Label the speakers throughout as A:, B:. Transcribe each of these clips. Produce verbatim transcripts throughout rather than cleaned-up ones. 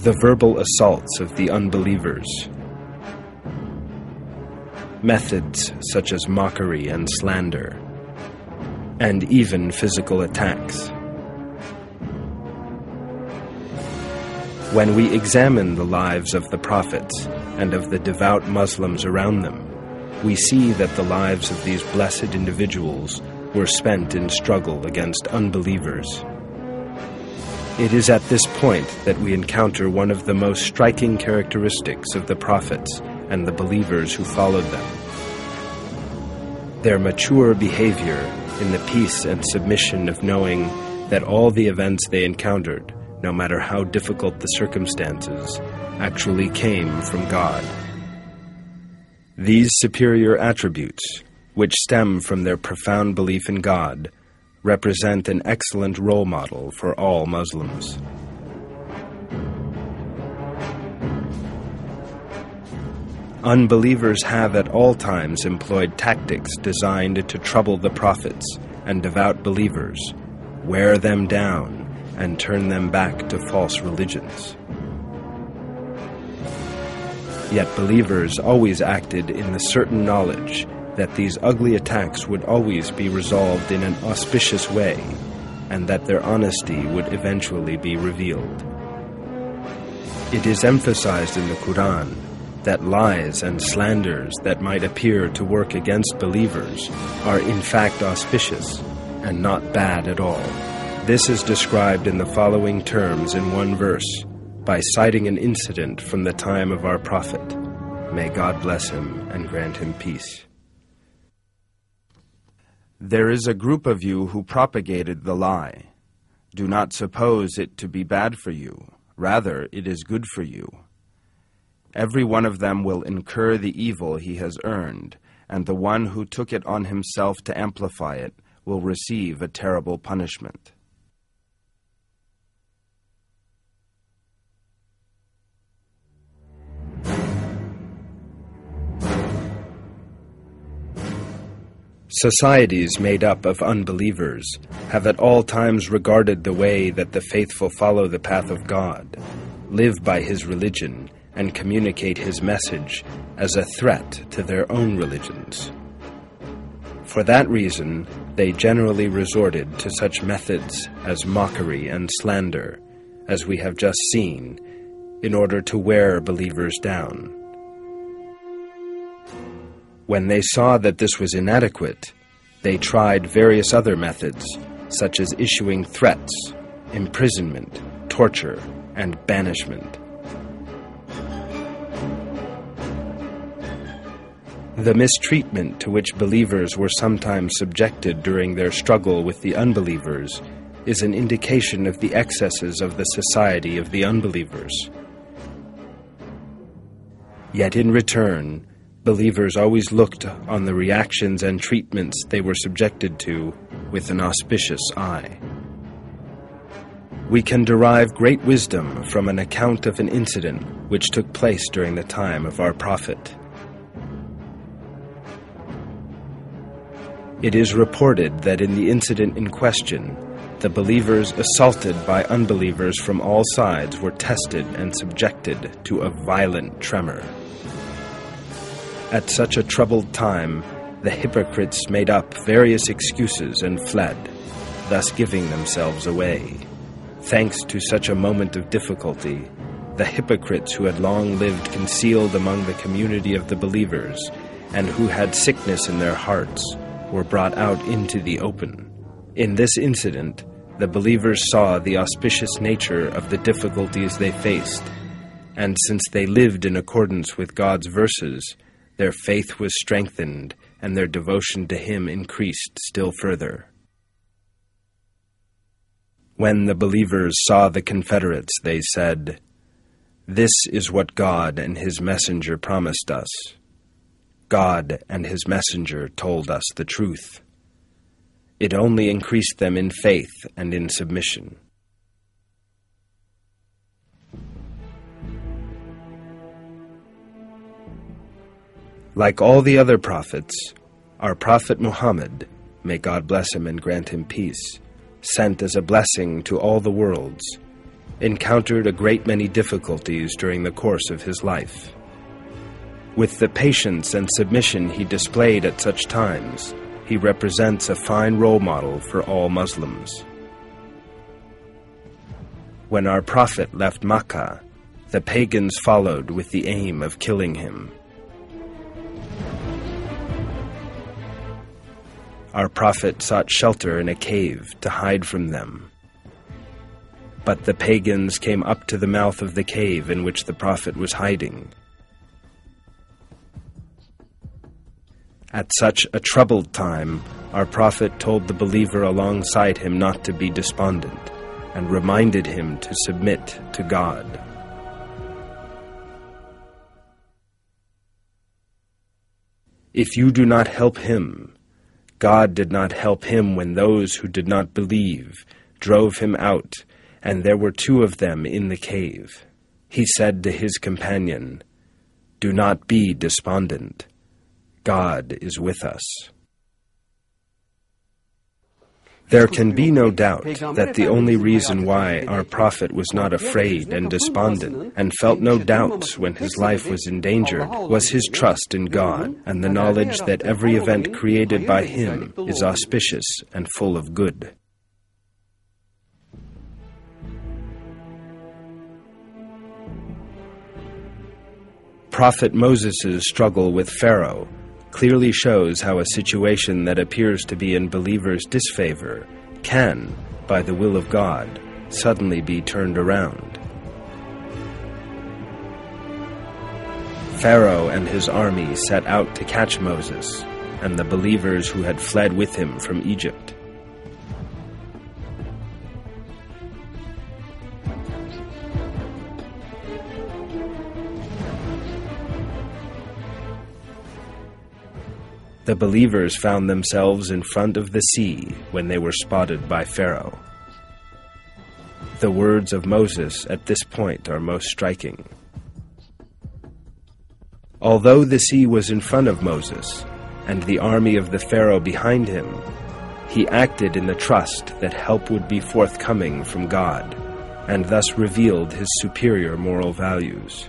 A: the verbal assaults of the unbelievers, methods such as mockery and slander, and even physical attacks. When we examine the lives of the prophets and of the devout Muslims around them, we see that the lives of these blessed individuals were spent in struggle against unbelievers. It is at this point that we encounter one of the most striking characteristics of the prophets and the believers who followed them: their mature behavior in the peace and submission of knowing that all the events they encountered, no matter how difficult the circumstances, actually came from God. These superior attributes, which stem from their profound belief in God, represent an excellent role model for all Muslims. Unbelievers have at all times employed tactics designed to trouble the prophets and devout believers, wear them down, and turn them back to false religions. Yet believers always acted in the certain knowledge that these ugly attacks would always be resolved in an auspicious way, and that their honesty would eventually be revealed. It is emphasized in the Quran that lies and slanders that might appear to work against believers are in fact auspicious and not bad at all. This is described in the following terms in one verse, by citing an incident from the time of our Prophet. May God bless him and grant him peace.
B: There is a group of you who propagated the lie. Do not suppose it to be bad for you. Rather, it is good for you. Every one of them will incur the evil he has earned, and the one who took it on himself to amplify it will receive a terrible punishment.
A: Societies made up of unbelievers have at all times regarded the way that the faithful follow the path of God, live by His religion, and communicate His message as a threat to their own religions. For that reason, they generally resorted to such methods as mockery and slander, as we have just seen, in order to wear believers down. When they saw that this was inadequate, they tried various other methods, such as issuing threats, imprisonment, torture, and banishment. The mistreatment to which believers were sometimes subjected during their struggle with the unbelievers is an indication of the excesses of the society of the unbelievers. Yet in return, believers always looked on the reactions and treatments they were subjected to with an auspicious eye. We can derive great wisdom from an account of an incident which took place during the time of our Prophet. It is reported that in the incident in question, the believers assaulted by unbelievers from all sides were tested and subjected to a violent tremor. At such a troubled time, the hypocrites made up various excuses and fled, thus giving themselves away. Thanks to such a moment of difficulty, the hypocrites who had long lived concealed among the community of the believers, and who had sickness in their hearts, were brought out into the open. In this incident, the believers saw the auspicious nature of the difficulties they faced, and since they lived in accordance with God's verses, their faith was strengthened and their devotion to Him increased still further. When the believers saw the Confederates, they said, "This is what God and His messenger promised us. God and His messenger told us the truth." It only increased them in faith and in submission. Like all the other prophets, our Prophet Muhammad, may God bless him and grant him peace, sent as a blessing to all the worlds, encountered a great many difficulties during the course of his life. With the patience and submission he displayed at such times, he represents a fine role model for all Muslims. When our Prophet left Makkah, the pagans followed with the aim of killing him. Our Prophet sought shelter in a cave to hide from them. But the pagans came up to the mouth of the cave in which the Prophet was hiding. At such a troubled time, our Prophet told the believer alongside him not to be despondent, and reminded him to submit to God. If you do not help him, God did not help him when those who did not believe drove him out, and there were two of them in the cave. He said to his companion, "Do not be despondent. God is with us." There can be no doubt that the only reason why our Prophet was not afraid and despondent and felt no doubts when his life was endangered was his trust in God and the knowledge that every event created by him is auspicious and full of good. Prophet Moses' struggle with Pharaoh clearly shows how a situation that appears to be in believers' disfavor can, by the will of God, suddenly be turned around. Pharaoh and his army set out to catch Moses and the believers who had fled with him from Egypt. The believers found themselves in front of the sea when they were spotted by Pharaoh. The words of Moses at this point are most striking. Although the sea was in front of Moses and the army of the Pharaoh behind him, he acted in the trust that help would be forthcoming from God, and thus revealed his superior moral values.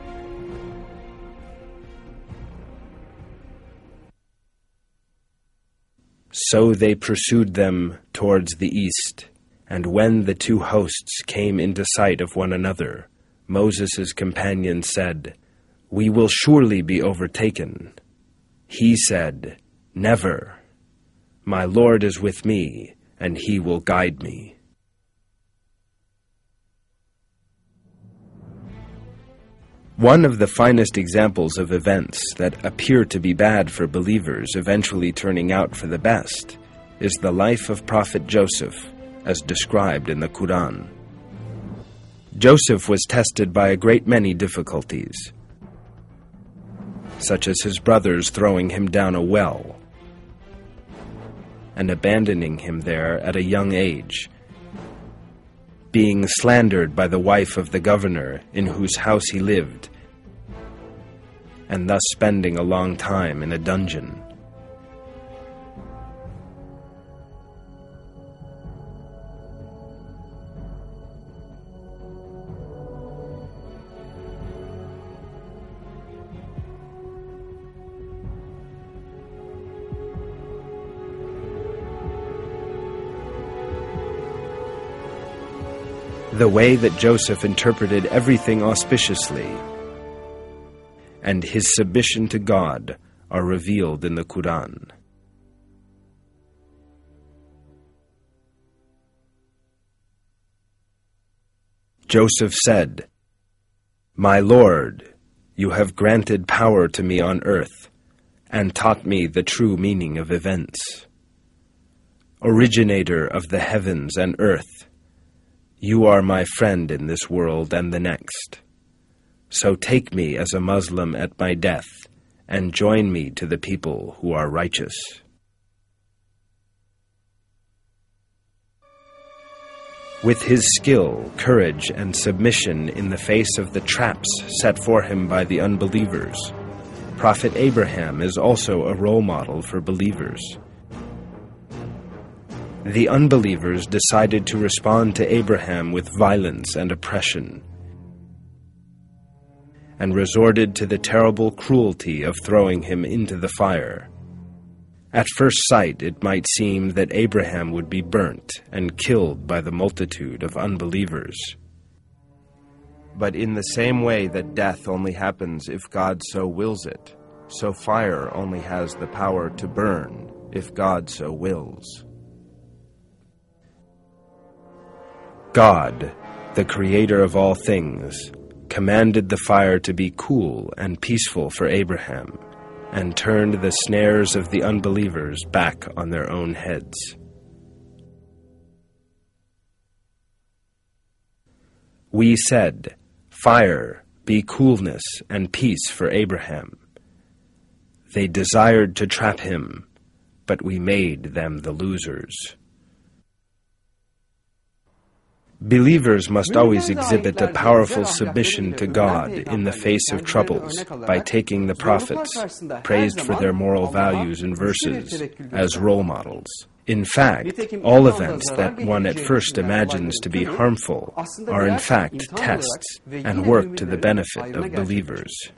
A: So they pursued them towards the east, and when the two hosts came into sight of one another, Moses' companion said, "We will surely be overtaken." He said, "Never. My Lord is with me, and he will guide me." One of the finest examples of events that appear to be bad for believers eventually turning out for the best is the life of Prophet Joseph, as described in the Quran. Joseph was tested by a great many difficulties, such as his brothers throwing him down a well and abandoning him there at a young age, being slandered by the wife of the governor in whose house he lived, and thus spending a long time in a dungeon. The way that Joseph interpreted everything auspiciously and his submission to God are revealed in the Quran. Joseph said, "My Lord, you have granted power to me on earth and taught me the true meaning of events. Originator of the heavens and earth, you are my friend in this world and the next. So take me as a Muslim at my death, and join me to the people who are righteous." With his skill, courage, and submission in the face of the traps set for him by the unbelievers, Prophet Abraham is also a role model for believers. The unbelievers decided to respond to Abraham with violence and oppression, and resorted to the terrible cruelty of throwing him into the fire. At first sight, it might seem that Abraham would be burnt and killed by the multitude of unbelievers.
B: But in the same way that death only happens if God so wills it, so fire only has the power to burn if God so wills.
A: God, the creator of all things, commanded the fire to be cool and peaceful for Abraham, and turned the snares of the unbelievers back on their own heads. We said, "Fire, be coolness and peace for Abraham." They desired to trap him, but we made them the losers. Believers must always exhibit a powerful submission to God in the face of troubles by taking the prophets, praised for their moral values and verses, as role models. In fact, all events that one at first imagines to be harmful are in fact tests and work to the benefit of believers.